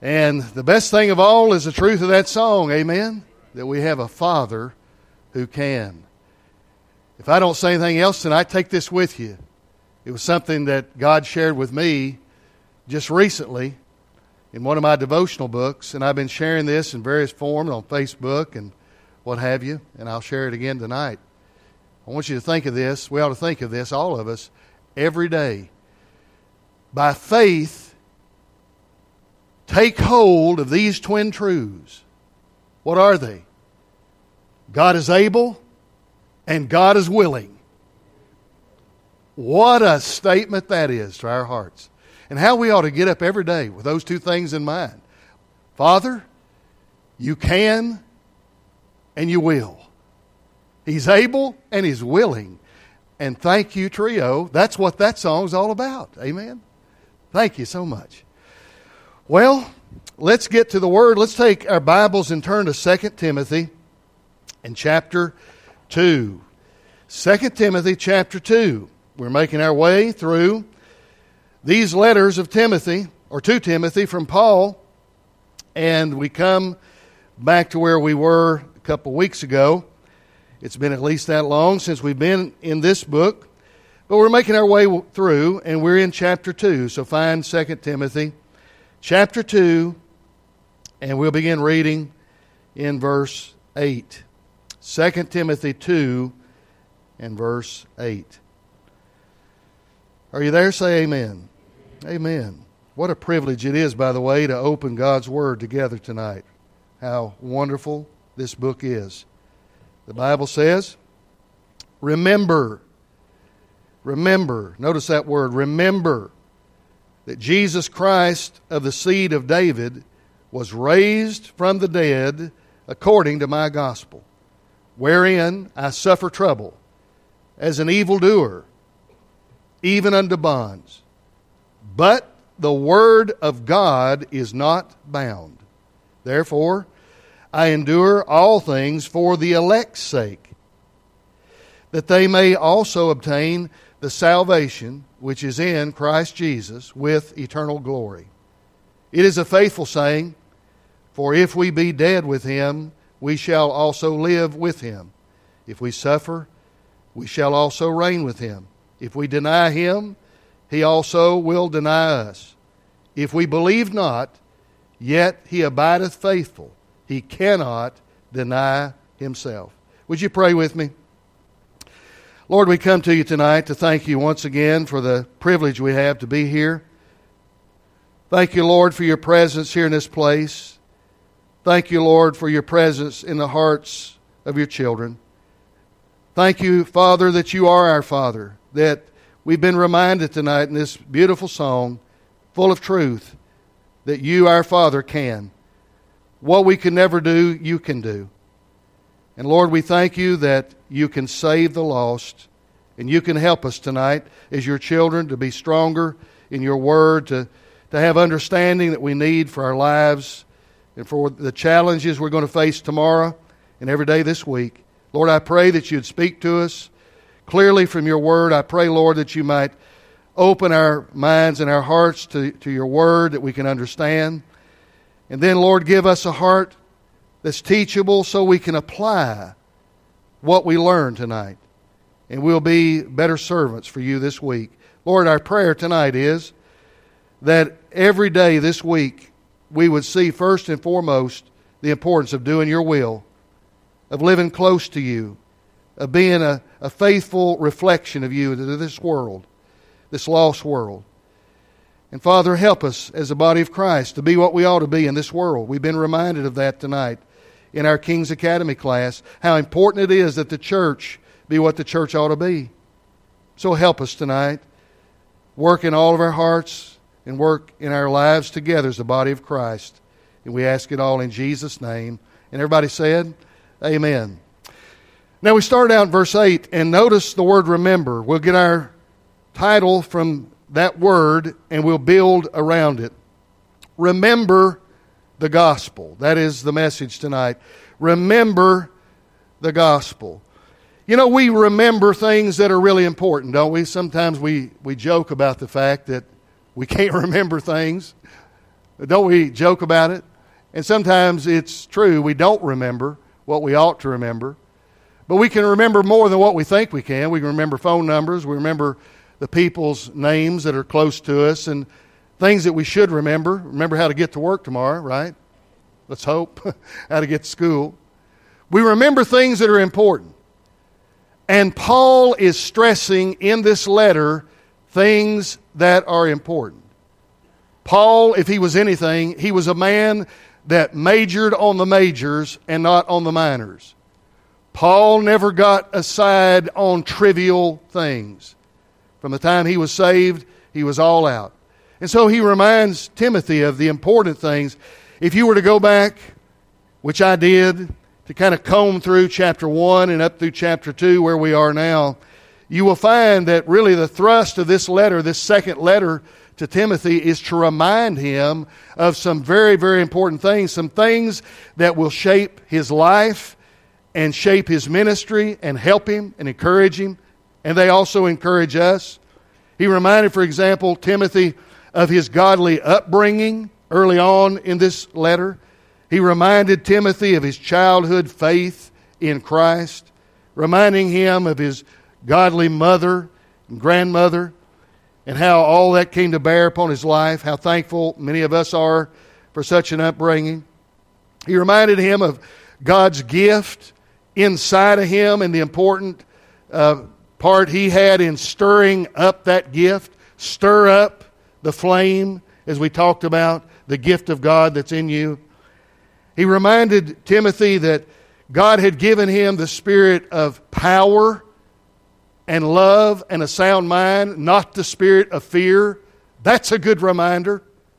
And the best thing of all is the truth of that song, amen? That we have a Father who can. If I don't say anything else tonight, take this with you. It was something that God shared with me just recently in one of my devotional books, and I've been sharing this in various forms on Facebook and what have you, and I'll share it again tonight. I want you to think of this. We ought to think of this, all of us, every day. By faith, take hold of these twin truths. What are they? God is able and God is willing. What a statement that is to our hearts. And how we ought to get up every day with those two things in mind. Father, you can and you will. He's able and He's willing. And thank you, Trio. That's what that song's all about. Amen? Thank you so much. Well, let's get to the Word. Let's take our Bibles and turn to 2 Timothy in chapter 2. 2 Timothy chapter 2. We're making our way through these letters of Timothy, or to Timothy from Paul, and we come back to where we were a couple weeks ago. It's been at least that long since we've been in this book, but we're making our way through, and we're in chapter 2. So find 2 Timothy chapter 2, and we'll begin reading in verse 8. 2 Timothy 2 and verse 8. Are you there? Say amen. Amen. What a privilege it is, by the way, to open God's Word together tonight. How wonderful this book is. The Bible says, remember, notice that word, remember that Jesus Christ of the seed of David was raised from the dead according to my gospel, wherein I suffer trouble as an evildoer, even unto bonds. But the word of God is not bound. Therefore, I endure all things for the elect's sake, that they may also obtain the salvation which is in Christ Jesus with eternal glory. It is a faithful saying, for if we be dead with Him, we shall also live with Him. If we suffer, we shall also reign with Him. If we deny Him, He also will deny us. If we believe not, yet He abideth faithful. He cannot deny Himself. Would you pray with me? Lord, we come to You tonight to thank You once again for the privilege we have to be here. Thank You, Lord, for Your presence here in this place. Thank You, Lord, for Your presence in the hearts of Your children. Thank You, Father, that You are our Father, that we've been reminded tonight in this beautiful song, full of truth, that You, our Father, can. What we can never do, You can do. And Lord, we thank You that You can save the lost, and You can help us tonight as Your children to be stronger in Your Word, to have understanding that we need for our lives and for the challenges we're going to face tomorrow and every day this week. Lord, I pray that You'd speak to us clearly from Your Word. I pray, Lord, that You might open our minds and our hearts to Your Word, that we can understand. And then, Lord, give us a heart that's teachable so we can apply what we learn tonight. And we'll be better servants for You this week. Lord, our prayer tonight is that every day this week we would see first and foremost the importance of doing Your will, of living close to You, of being a faithful reflection of You to this world, this lost world. And Father, help us as a body of Christ to be what we ought to be in this world. We've been reminded of that tonight in our King's Academy class, how important it is that the church be what the church ought to be. So help us tonight. Work in all of our hearts and work in our lives together as the body of Christ. And we ask it all in Jesus' name. And everybody said, amen. Now we start out in verse 8, and notice the word remember. We'll get our title from that word, and we'll build around it. Remember the gospel. That is the message tonight. Remember the gospel. You know, we remember things that are really important, don't we? Sometimes we joke about the fact that we can't remember things. Don't we joke about it? And sometimes it's true, we don't remember what we ought to remember. But we can remember more than what we think we can. We can remember phone numbers. We remember the people's names that are close to us and things that we should remember. Remember how to get to work tomorrow, right? Let's hope. How to get to school. We remember things that are important. And Paul is stressing in this letter things that are important. Paul, if he was anything, he was a man that majored on the majors and not on the minors. Paul never got aside on trivial things. From the time he was saved, he was all out. And so he reminds Timothy of the important things. If you were to go back, which I did, to kind of comb through chapter 1 and up through chapter 2 where we are now, you will find that really the thrust of this letter, this second letter to Timothy, is to remind him of some very, very important things, some things that will shape his life and shape his ministry and help him and encourage him. And they also encourage us. He reminded, for example, Timothy of his godly upbringing early on in this letter. He reminded Timothy of his childhood faith in Christ, reminding him of his godly mother and grandmother and how all that came to bear upon his life, how thankful many of us are for such an upbringing. He reminded him of God's gift inside of him and the important part he had in stirring up that gift, stir up the flame, as we talked about, the gift of God that's in you. He reminded Timothy that God had given him the spirit of power and love and a sound mind, not the spirit of fear. That's a good reminder,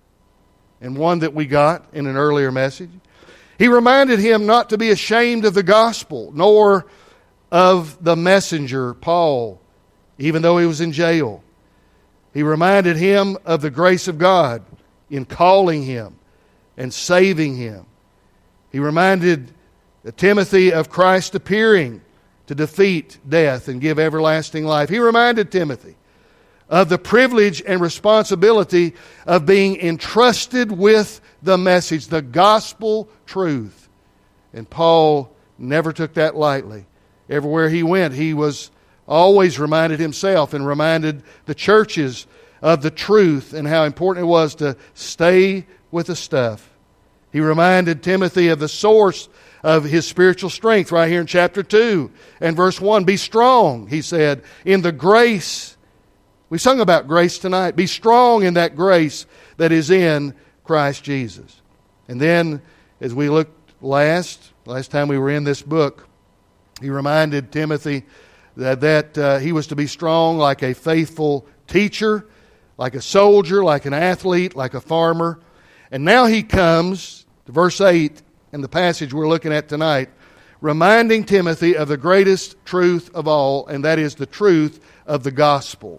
and one that we got in an earlier message. He reminded him not to be ashamed of the gospel, nor of the messenger, Paul, even though he was in jail. He reminded him of the grace of God in calling him and saving him. He reminded Timothy of Christ appearing to defeat death and give everlasting life. He reminded Timothy of the privilege and responsibility of being entrusted with the message, the gospel truth. And Paul never took that lightly. Everywhere he went, he was always reminded himself and reminded the churches of the truth and how important it was to stay with the stuff. He reminded Timothy of the source of his spiritual strength right here in chapter 2 and verse 1. Be strong, he said, in the grace. We sung about grace tonight. Be strong in that grace that is in Christ Jesus. And then, as we looked last time we were in this book, he reminded Timothy that he was to be strong like a faithful teacher, like a soldier, like an athlete, like a farmer. And now he comes to verse 8 in the passage we're looking at tonight, reminding Timothy of the greatest truth of all, and that is the truth of the gospel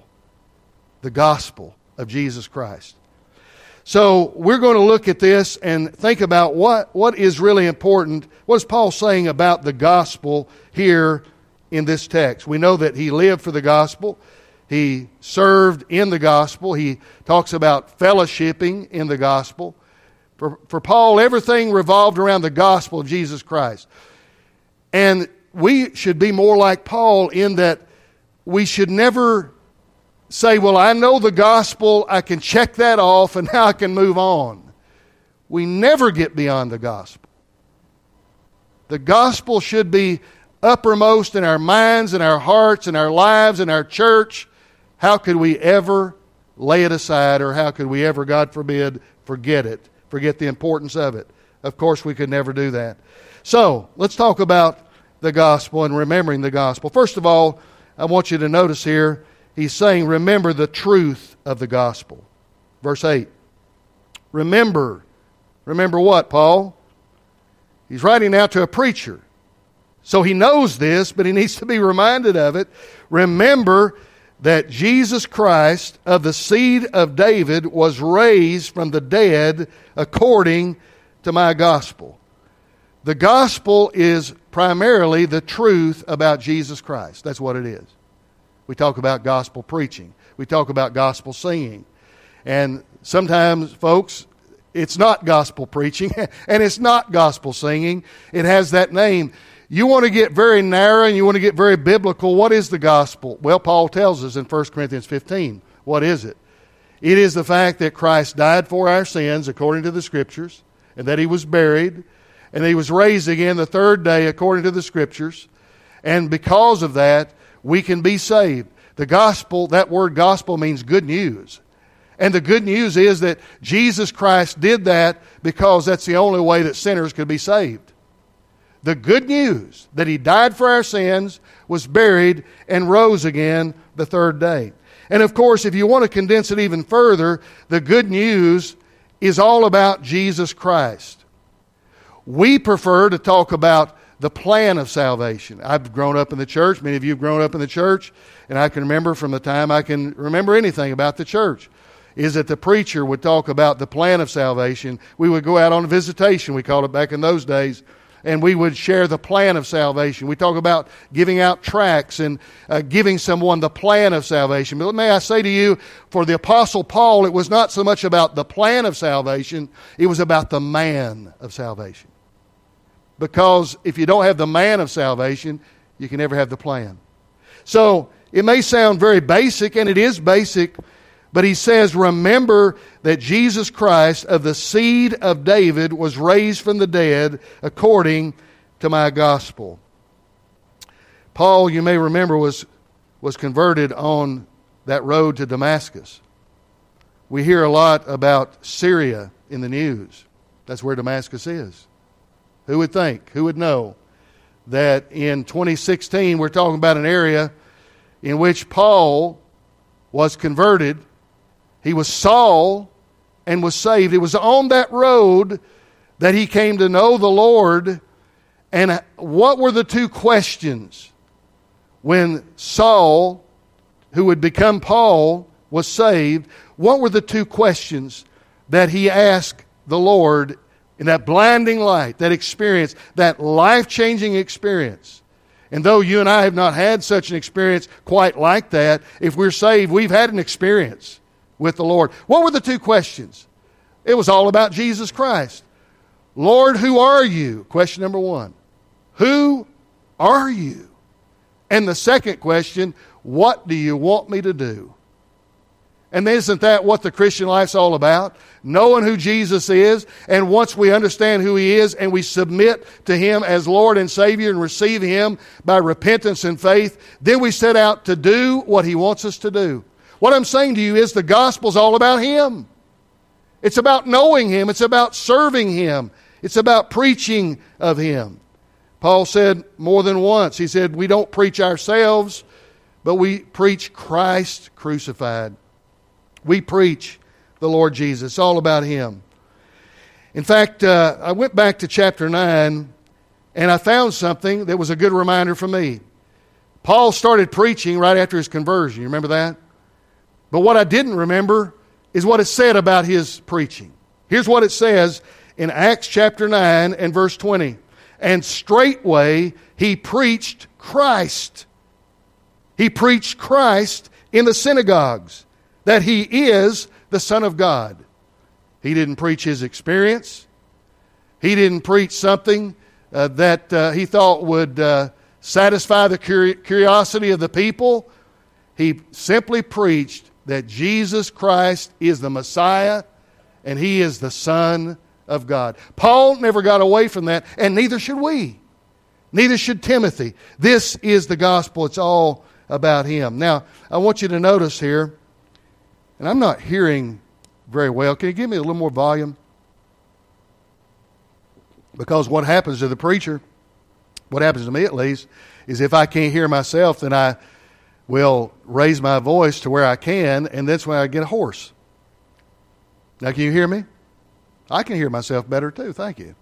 of Jesus Christ. So we're going to look at this and think about what is really important. What is Paul saying about the gospel here in this text? We know that he lived for the gospel. He served in the gospel. He talks about fellowshipping in the gospel. For Paul, everything revolved around the gospel of Jesus Christ. And we should be more like Paul in that we should never say, well, I know the gospel, I can check that off, and now I can move on. We never get beyond the gospel. The gospel should be uppermost in our minds and our hearts and our lives and our church. How could we ever lay it aside, or how could we ever, God forbid, forget it? Forget the importance of it. Of course, we could never do that. So, let's talk about the gospel and remembering the gospel. First of all, I want you to notice here, he's saying, remember the truth of the gospel. Verse 8. Remember. Remember what, Paul? He's writing now to a preacher. So he knows this, but he needs to be reminded of it. Remember that Jesus Christ of the seed of David was raised from the dead according to my gospel. The gospel is primarily the truth about Jesus Christ. That's what it is. We talk about gospel preaching. We talk about gospel singing. And sometimes, folks, It's not gospel preaching, and it's not gospel singing. It has that name. You want to get very narrow and you want to get very biblical. What is the gospel? Well, Paul tells us in 1 Corinthians 15. What is it? It is the fact that Christ died for our sins according to the Scriptures, and that He was buried, and that He was raised again the third day according to the Scriptures. And because of that, we can be saved. The gospel, that word gospel means good news. And the good news is that Jesus Christ did that because that's the only way that sinners could be saved. The good news that He died for our sins, was buried, and rose again the third day. And of course, if you want to condense it even further, the good news is all about Jesus Christ. We prefer to talk about the plan of salvation. I've grown up in the church. Many of you have grown up in the church. And I can remember from the time I can remember anything about the church, is that the preacher would talk about the plan of salvation. We would go out on visitation, we called it back in those days, and we would share the plan of salvation. We talk about giving out tracts and giving someone the plan of salvation. But may I say to you, for the Apostle Paul, it was not so much about the plan of salvation, it was about the man of salvation. Because if you don't have the man of salvation, you can never have the plan. So, it may sound very basic, and it is basic, but he says, remember that Jesus Christ of the seed of David was raised from the dead according to my gospel. Paul, you may remember, was converted on that road to Damascus. We hear a lot about Syria in the news. That's where Damascus is. Who would think, who would know that in 2016 we're talking about an area in which Paul was converted. He was Saul and was saved. It was on that road that he came to know the Lord. And what were the two questions when Saul, who would become Paul, was saved? What were the two questions that he asked the Lord in that blinding light, that experience, that life-changing experience? And though you and I have not had such an experience quite like that, if we're saved, we've had an experience with the Lord. What were the two questions? It was all about Jesus Christ. Lord, who are you? Question number one. Who are you? And the second question, what do you want me to do? And isn't that what the Christian life's all about? Knowing who Jesus is, and once we understand who He is and we submit to Him as Lord and Savior and receive Him by repentance and faith, then we set out to do what He wants us to do. What I'm saying to you is the gospel's all about Him. It's about knowing Him. It's about serving Him. It's about preaching of Him. Paul said more than once, he said, we don't preach ourselves, but we preach Christ crucified. We preach the Lord Jesus. It's all about Him. In fact, I went back to chapter 9, and I found something that was a good reminder for me. Paul started preaching right after his conversion. You remember that? But what I didn't remember is what it said about his preaching. Here's what it says in Acts chapter 9 and verse 20. And straightway he preached Christ. He preached Christ in the synagogues, that He is the Son of God. He didn't preach his experience. He didn't preach something that he thought would satisfy the curiosity of the people. He simply preached that Jesus Christ is the Messiah and He is the Son of God. Paul never got away from that, and neither should we. Neither should Timothy. This is the gospel. It's all about Him. Now, I want you to notice here, and I'm not hearing very well. Can you give me a little more volume? Because what happens to the preacher, what happens to me at least, is if I can't hear myself, then I will raise my voice to where I can, and that's when I get hoarse. Now, can you hear me? I can hear myself better too. Thank you.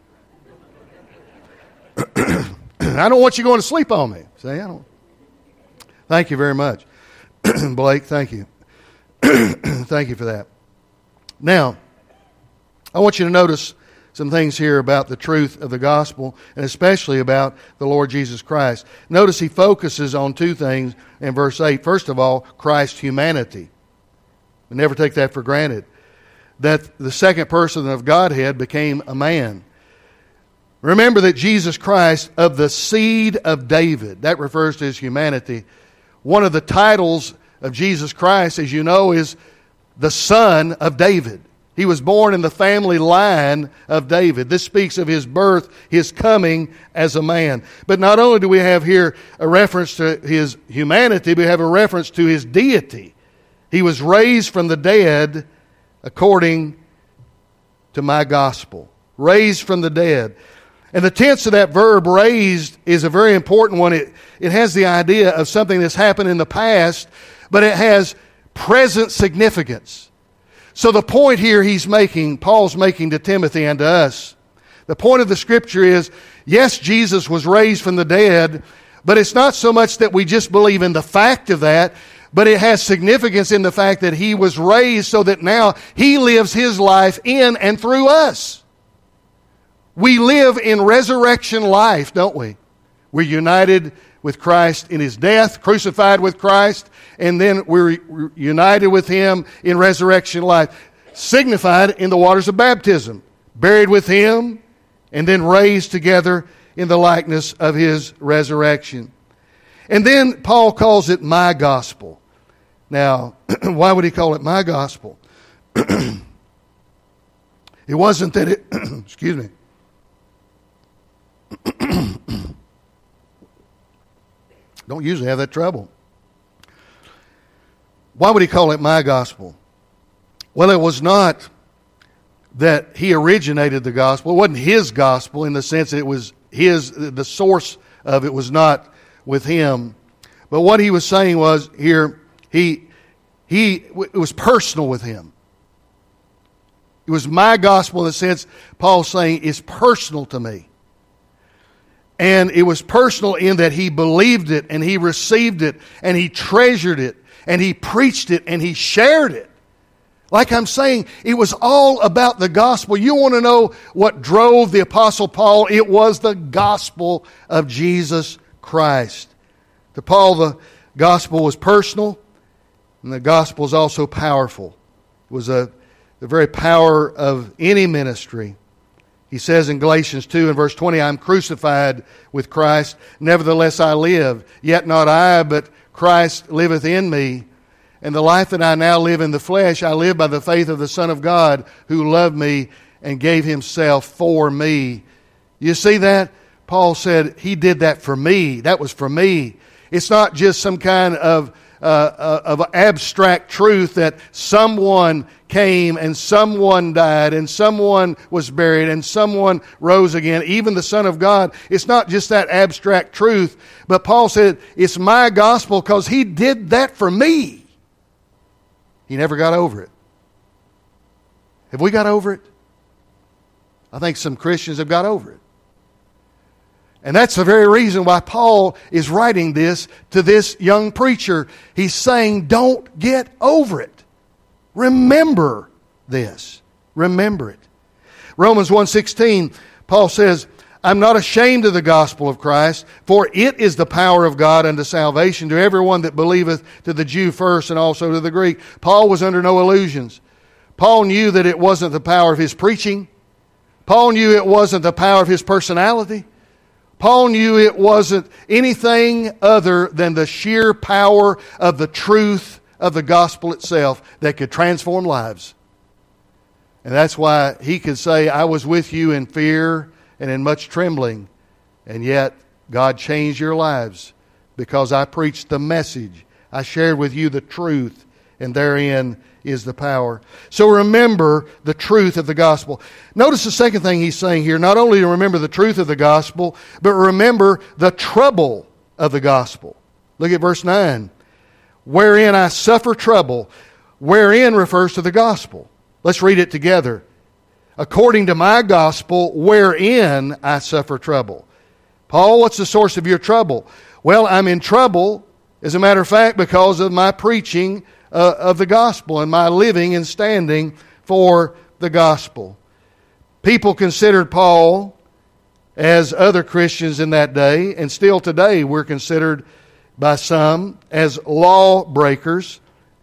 I don't want you going to sleep on me. See, I don't. Thank you very much, Blake. Thank you. Thank you for that. Now, I want you to notice some things here about the truth of the gospel, and especially about the Lord Jesus Christ. Notice he focuses on two things in verse 8. First of all, Christ's humanity. We never take that for granted. that the second person of Godhead became a man. Remember that Jesus Christ, of the seed of David, that refers to his humanity. One of the titles of Jesus Christ, as you know, is the Son of David. He was born in the family line of David. This speaks of his birth, his coming as a man. But not only do we have here a reference to his humanity, we have a reference to his deity. He was raised from the dead according to my gospel. Raised from the dead. And the tense of that verb, raised, is a very important one. It has the idea of something that's happened in the past, but it has present significance. So the point here Paul's making to Timothy and to us, the point of the Scripture is, yes, Jesus was raised from the dead, but it's not so much that we just believe in the fact of that, but it has significance in the fact that He was raised so that now He lives His life in and through us. We live in resurrection life, don't we? We're united with Christ in His death, crucified with Christ, and then we're united with Him in resurrection life, signified in the waters of baptism, buried with Him, and then raised together in the likeness of His resurrection. And then Paul calls it my gospel. Now, why would he call it my gospel? It wasn't that it, excuse me. Don't usually have that trouble. Why would he call it my gospel? Well, it was not that he originated the gospel. It wasn't his gospel in the sense that it was his, the source of it was not with him. But what he was saying was here, it was personal with him. It was my gospel in the sense Paul's saying it's personal to me. And it was personal in that he believed it and he received it and he treasured it and he preached it and he shared it. Like I'm saying, it was all about the gospel. You want to know what drove the Apostle Paul? It was the gospel of Jesus Christ. To Paul, the gospel was personal and the gospel is also powerful. It was the very power of any ministry. He says in Galatians 2 and verse 20, I'm crucified with Christ. Nevertheless I live. Yet not I, but Christ liveth in me. And the life that I now live in the flesh, I live by the faith of the Son of God, who loved me and gave Himself for me. You see that? Paul said, He did that for me. That was for me. It's not just some kind of abstract truth that someone came and someone died and someone was buried and someone rose again. Even the Son of God. It's not just that abstract truth. But Paul said, it's my gospel because He did that for me. He never got over it. Have we got over it? I think some Christians have got over it. And that's the very reason why Paul is writing this to this young preacher. He's saying, don't get over it. Remember this. Remember it. Romans 1:16, Paul says, I'm not ashamed of the gospel of Christ, for it is the power of God unto salvation to everyone that believeth, to the Jew first and also to the Greek. Paul was under no illusions. Paul knew that it wasn't the power of his preaching. Paul knew it wasn't the power of his personality. Paul knew it wasn't anything other than the sheer power of the truth of the gospel itself that could transform lives. And that's why he could say, I was with you in fear and in much trembling, and yet God changed your lives because I preached the message. I shared with you the truth, and therein is the power. So remember the truth of the gospel. Notice the second thing he's saying here, not only to remember the truth of the gospel, but remember the trouble of the gospel. Look at verse 9. Wherein I suffer trouble. Wherein refers to the gospel. Let's read it together. According to my gospel, wherein I suffer trouble. Paul, what's the source of your trouble? Well, I'm in trouble, as a matter of fact, because of my preaching of the gospel and my living and standing for the gospel. People considered Paul, as other Christians in that day, and still today we're considered by some as lawbreakers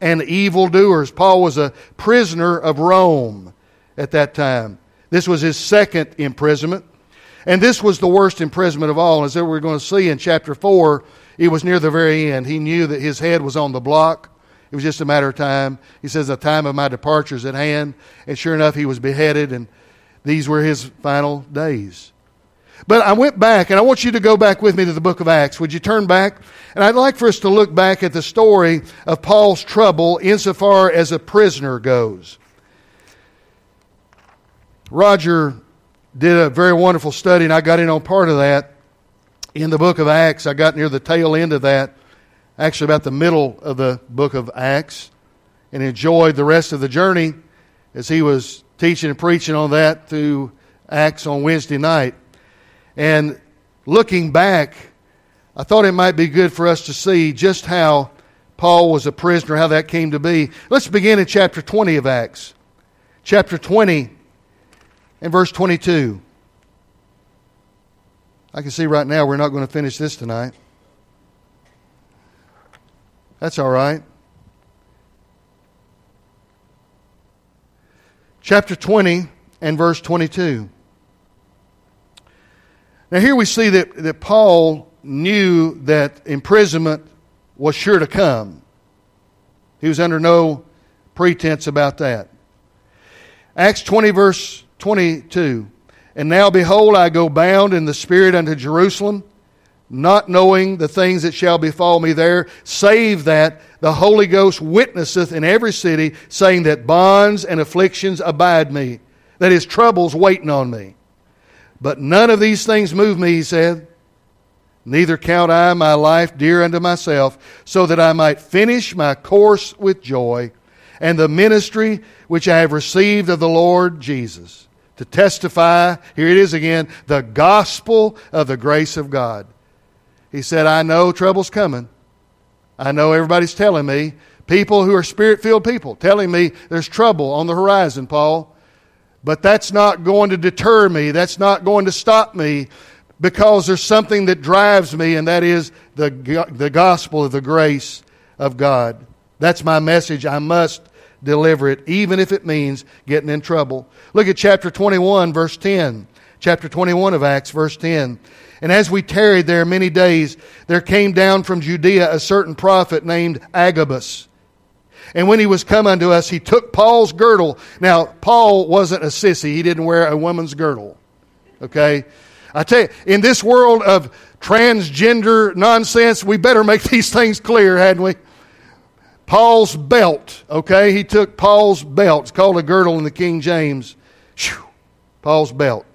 and evildoers. Paul was a prisoner of Rome at that time. This was his second imprisonment. And this was the worst imprisonment of all. As we're going to see in chapter 4, it was near the very end. He knew that his head was on the block. It was just a matter of time. He says, the time of my departure is at hand. And sure enough, he was beheaded, and these were his final days. But I went back, and I want you to go back with me to the book of Acts. Would you turn back? And I'd like for us to look back at the story of Paul's trouble insofar as a prisoner goes. Roger did a very wonderful study, and I got in on part of that in the book of Acts. I got near the tail end of that, actually about the middle of the book of Acts, and enjoyed the rest of the journey as he was teaching and preaching on that through Acts on Wednesday night. And looking back, I thought it might be good for us to see just how Paul was a prisoner, how that came to be. Let's begin in chapter 20 of Acts. Chapter 20 and verse 22. I can see right now we're not going to finish this tonight. That's all right. Chapter 20 and verse 22. Now here we see that Paul knew that imprisonment was sure to come. He was under no pretense about that. Acts 20 verse 22. And now behold, I go bound in the Spirit unto Jerusalem, not knowing the things that shall befall me there, save that the Holy Ghost witnesseth in every city, saying that bonds and afflictions abide me, that his troubles waiting on me. But none of these things move me, he said. Neither count I my life dear unto myself, so that I might finish my course with joy, and the ministry which I have received of the Lord Jesus, to testify, here it is again, the gospel of the grace of God. He said, I know trouble's coming. I know everybody's telling me, people who are Spirit-filled people, telling me there's trouble on the horizon, Paul. But that's not going to deter me. That's not going to stop me, because there's something that drives me, and that is the gospel of the grace of God. That's my message. I must deliver it, even if it means getting in trouble. Look at chapter 21, verse 10. Chapter 21 of Acts, verse 10. And as we tarried there many days, there came down from Judea a certain prophet named Agabus. And when he was come unto us, he took Paul's girdle. Now, Paul wasn't a sissy. He didn't wear a woman's girdle. Okay? I tell you, in this world of transgender nonsense, we better make these things clear, hadn't we? Paul's belt. Okay? He took Paul's belt. It's called a girdle in the King James. Whew, Paul's belt.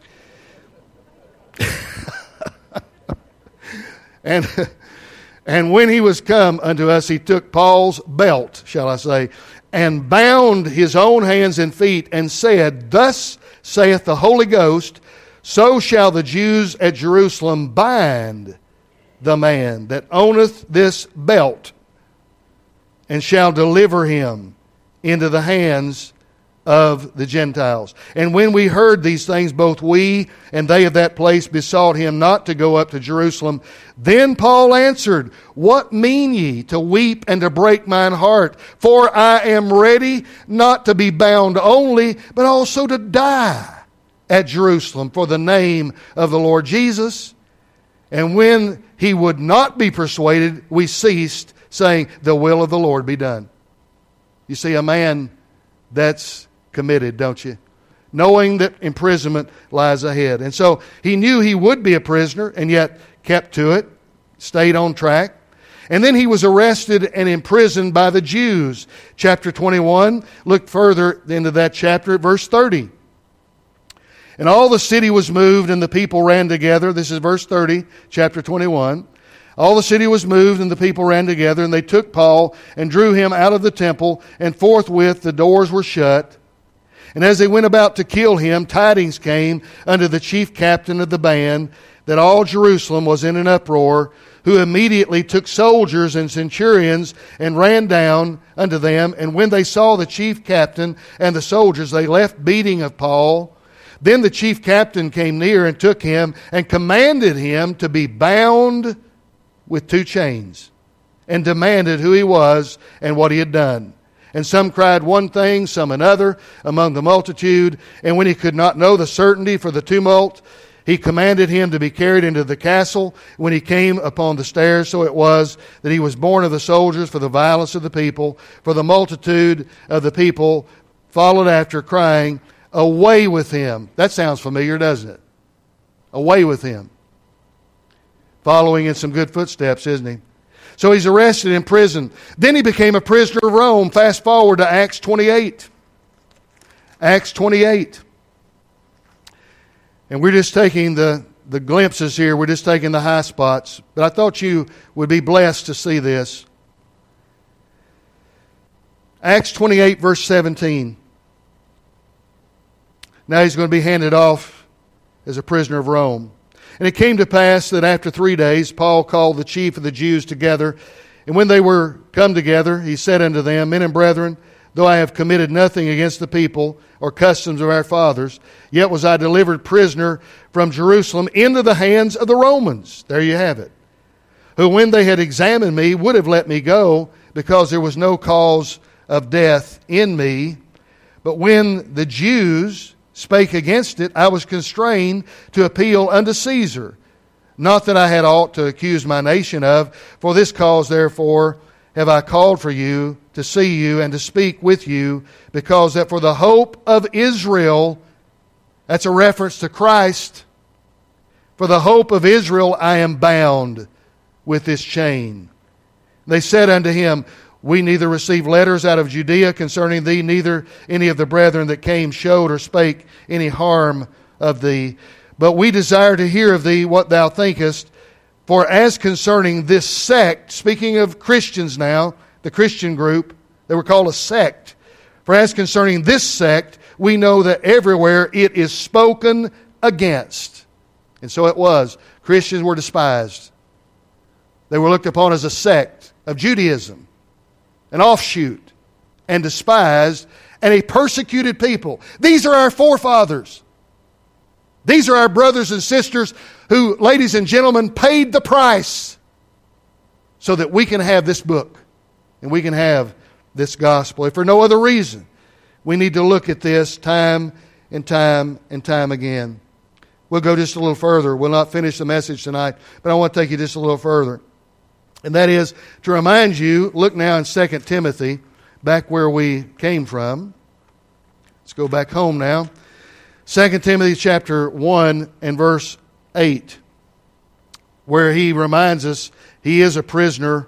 And when he was come unto us, he took Paul's belt, shall I say, and bound his own hands and feet, and said, Thus saith the Holy Ghost, so shall the Jews at Jerusalem bind the man that owneth this belt, and shall deliver him into the hands of the Gentiles. And when we heard these things, both we and they of that place besought him not to go up to Jerusalem. Then Paul answered, What mean ye to weep and to break mine heart? For I am ready not to be bound only, but also to die at Jerusalem for the name of the Lord Jesus. And when he would not be persuaded, we ceased, saying, The will of the Lord be done. You see, a man that's committed, don't you? Knowing that imprisonment lies ahead. And so he knew he would be a prisoner, and yet kept to it, stayed on track. And then he was arrested and imprisoned by the Jews. Chapter 21, look further into that chapter at verse 30. And all the city was moved, and the people ran together. This is verse 30, chapter 21. All the city was moved, and the people ran together, and they took Paul and drew him out of the temple, and forthwith the doors were shut. And as they went about to kill him, tidings came unto the chief captain of the band that all Jerusalem was in an uproar, who immediately took soldiers and centurions and ran down unto them. And when they saw the chief captain and the soldiers, they left beating of Paul. Then the chief captain came near and took him and commanded him to be bound with 2 chains. and demanded who he was and what he had done. And some cried one thing, some another among the multitude. And when he could not know the certainty for the tumult, he commanded him to be carried into the castle. When he came upon the stairs, so it was that he was borne of the soldiers for the violence of the people. For the multitude of the people followed after, crying, "Away with him." That sounds familiar, doesn't it? Away with him. Following in some good footsteps, isn't he? So he's arrested and imprisoned. Then he became a prisoner of Rome. Fast forward to Acts 28. Acts 28. And we're just taking the glimpses here. We're just taking the high spots. But I thought you would be blessed to see this. Acts 28, verse 17. Now he's going to be handed off as a prisoner of Rome. And it came to pass that after 3 days, Paul called the chief of the Jews together. And when they were come together, he said unto them, Men and brethren, though I have committed nothing against the people or customs of our fathers, yet was I delivered prisoner from Jerusalem into the hands of the Romans. There you have it. Who, when they had examined me, would have let me go, because there was no cause of death in me. But when the Jews spake against it, I was constrained to appeal unto Caesar. Not that I had aught to accuse my nation of. For this cause, therefore, have I called for you, to see you and to speak with you, because that for the hope of Israel, that's a reference to Christ, for the hope of Israel I am bound with this chain. They said unto him, We neither received letters out of Judea concerning thee, neither any of the brethren that came showed or spake any harm of thee. But we desire to hear of thee what thou thinkest. For as concerning this sect, speaking of Christians now, the Christian group, they were called a sect. For as concerning this sect, we know that everywhere it is spoken against. And so it was. Christians were despised. They were looked upon as a sect of Judaism, an offshoot, and despised, and a persecuted people. These are our forefathers. These are our brothers and sisters who, ladies and gentlemen, paid the price so that we can have this book and we can have this gospel. If for no other reason, we need to look at this time and time and time again. We'll go just a little further. We'll not finish the message tonight, but I want to take you just a little further. And that is to remind you, look now in 2 Timothy, back where we came from. Let's go back home now. 2 Timothy chapter 1 and verse 8, where he reminds us he is a prisoner.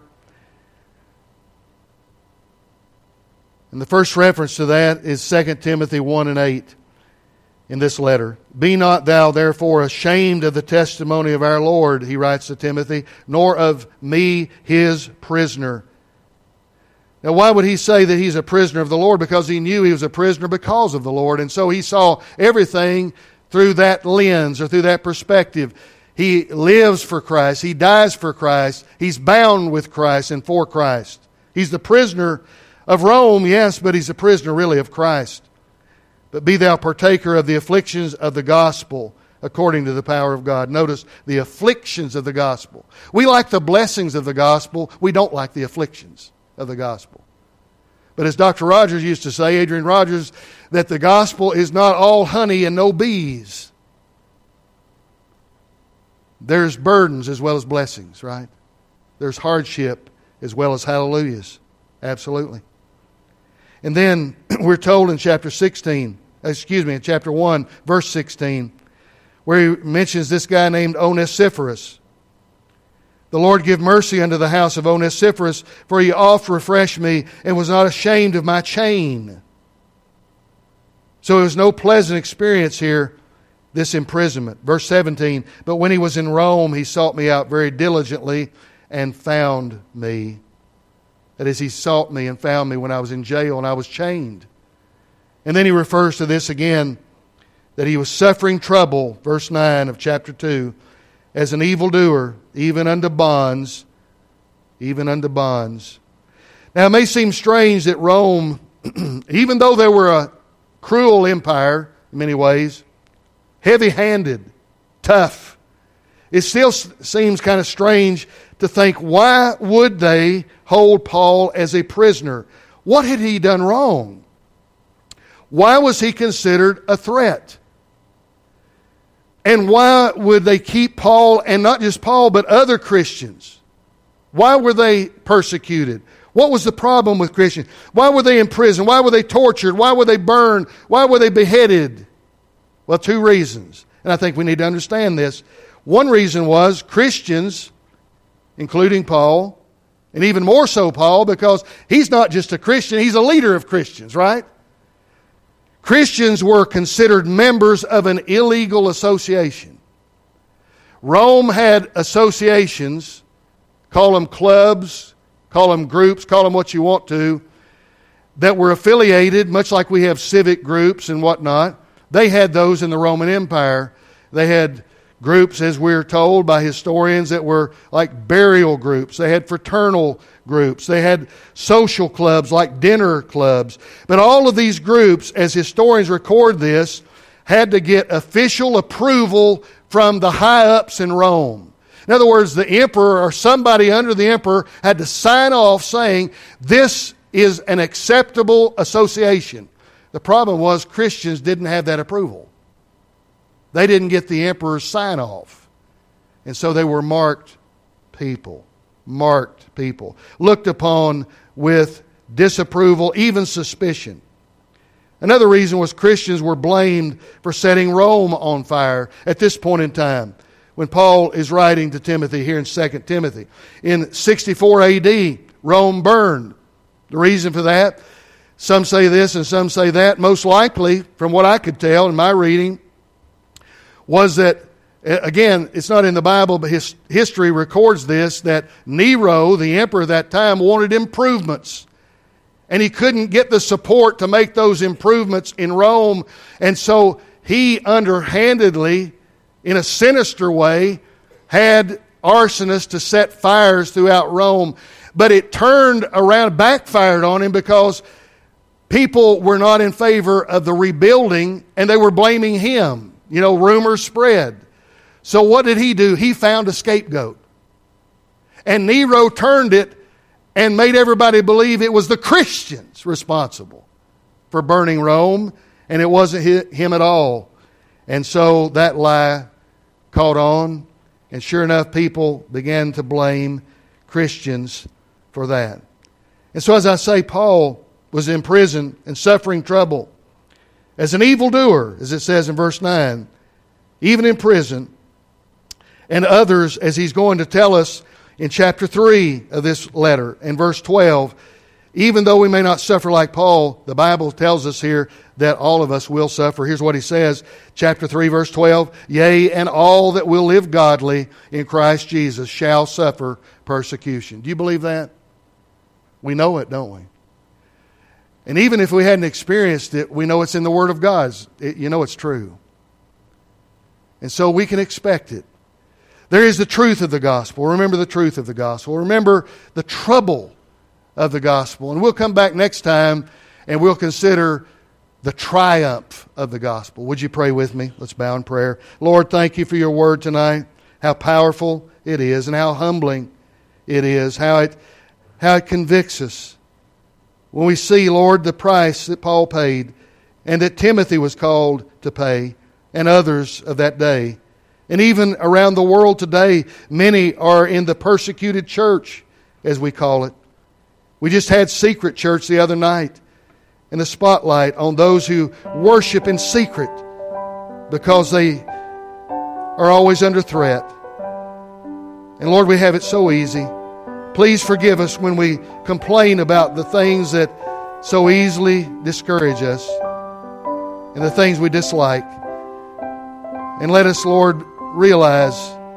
And the first reference to that is 2 Timothy 1 and 8 in this letter. Be not thou therefore ashamed of the testimony of our Lord, he writes to Timothy, nor of me his prisoner. Now, why would he say that he's a prisoner of the Lord? Because he knew he was a prisoner because of the Lord. And so he saw everything through that lens or through that perspective. He lives for Christ. He dies for Christ. He's bound with Christ and for Christ. He's the prisoner of Rome, yes, but he's a prisoner really of Christ. But be thou partaker of the afflictions of the gospel according to the power of God. Notice the afflictions of the gospel. We like the blessings of the gospel. We don't like the afflictions of the gospel. But as Dr. Rogers used to say, Adrian Rogers, that the gospel is not all honey and no bees. There's burdens as well as blessings, right? There's hardship as well as hallelujahs. Absolutely. And then we're told in chapter 1, verse 16, where he mentions this guy named Onesiphorus. The Lord give mercy unto the house of Onesiphorus, for he oft refreshed me and was not ashamed of my chain. So it was no pleasant experience here, this imprisonment. Verse 17, but when he was in Rome, he sought me out very diligently and found me. That is, he sought me and found me when I was in jail and I was chained. And then he refers to this again, that he was suffering trouble, verse 9 of chapter 2, as an evildoer, even unto bonds, even unto bonds. Now it may seem strange that Rome, even though they were a cruel empire in many ways, heavy-handed, tough, it still seems kind of strange to think, why would they hold Paul as a prisoner? What had he done wrong? Why was he considered a threat? And why would they keep Paul, and not just Paul, but other Christians? Why were they persecuted? What was the problem with Christians? Why were they in prison? Why were they tortured? Why were they burned? Why were they beheaded? Well, two reasons. And I think we need to understand this. One reason was Christians, including Paul, and even more so Paul, because he's not just a Christian, he's a leader of Christians, right? Christians were considered members of an illegal association. Rome had associations, call them clubs, call them groups, call them what you want to, that were affiliated, much like we have civic groups and whatnot. They had those in the Roman Empire. They had groups, as we're told by historians, that were like burial groups. They had fraternal groups. They had social clubs like dinner clubs. But all of these groups, as historians record this, had to get official approval from the high-ups in Rome. In other words, the emperor or somebody under the emperor had to sign off saying, this is an acceptable association. The problem was Christians didn't have that approval. They didn't get the emperor's sign-off. And so they were marked people. Marked people. Looked upon with disapproval, even suspicion. Another reason was Christians were blamed for setting Rome on fire at this point in time, when Paul is writing to Timothy here in 2 Timothy. In 64 AD, Rome burned. The reason for that, some say this and some say that. Most likely, from what I could tell in my reading, was that, again, it's not in the Bible, but history records this, that Nero, the emperor of that time, wanted improvements. And he couldn't get the support to make those improvements in Rome. And so he underhandedly, in a sinister way, had arsonists to set fires throughout Rome. But it turned around, backfired on him, because people were not in favor of the rebuilding, and they were blaming him. You know, rumors spread. So what did he do? He found a scapegoat. And Nero turned it and made everybody believe it was the Christians responsible for burning Rome, and it wasn't him at all. And so that lie caught on, and sure enough, people began to blame Christians for that. And so, as I say, Paul was in prison and suffering trouble as an evildoer, as it says in verse 9, even in prison. And others, as he's going to tell us in chapter 3 of this letter, in verse 12, even though we may not suffer like Paul, the Bible tells us here that all of us will suffer. Here's what he says, chapter 3, verse 12, yea, and all that will live godly in Christ Jesus shall suffer persecution. Do you believe that? We know it, don't we? And even if we hadn't experienced it, we know it's in the Word of God. You know it's true. And so we can expect it. There is the truth of the gospel. Remember the truth of the gospel. Remember the trouble of the gospel. And we'll come back next time and we'll consider the triumph of the gospel. Would you pray with me? Let's bow in prayer. Lord, thank you for your word tonight. How powerful it is and how humbling it is. How it convicts us. When we see, Lord, the price that Paul paid and that Timothy was called to pay and others of that day. And even around the world today, many are in the persecuted church, as we call it. We just had secret church the other night, and the spotlight on those who worship in secret because they are always under threat. And Lord, we have it so easy. Please forgive us when we complain about the things that so easily discourage us and the things we dislike. And let us, Lord, realize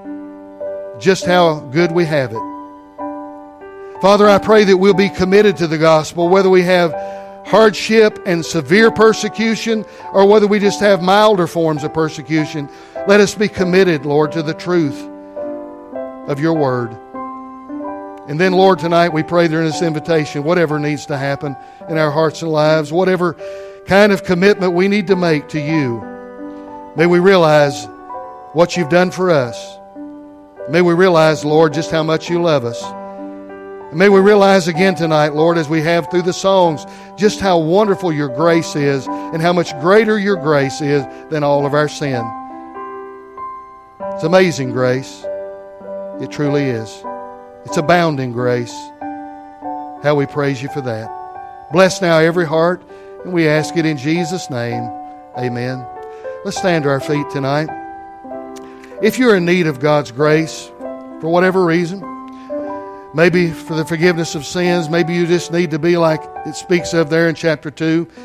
just how good we have it. Father, I pray that we'll be committed to the gospel, whether we have hardship and severe persecution or whether we just have milder forms of persecution. Let us be committed, Lord, to the truth of your word. And then, Lord, tonight we pray during this invitation, whatever needs to happen in our hearts and lives, whatever kind of commitment we need to make to you, may we realize what you've done for us May we realize, Lord, just how much you love us. And may we realize again tonight, Lord, as we have through the songs, just how wonderful your grace is and how much greater your grace is than all of our sin. It's amazing grace. It truly is. It's abounding grace. How we praise you for that. Bless now every heart, and we ask it in Jesus' name. Amen. Let's stand to our feet tonight. If you're in need of God's grace, for whatever reason, maybe for the forgiveness of sins, maybe you just need to be like it speaks of there in chapter 2,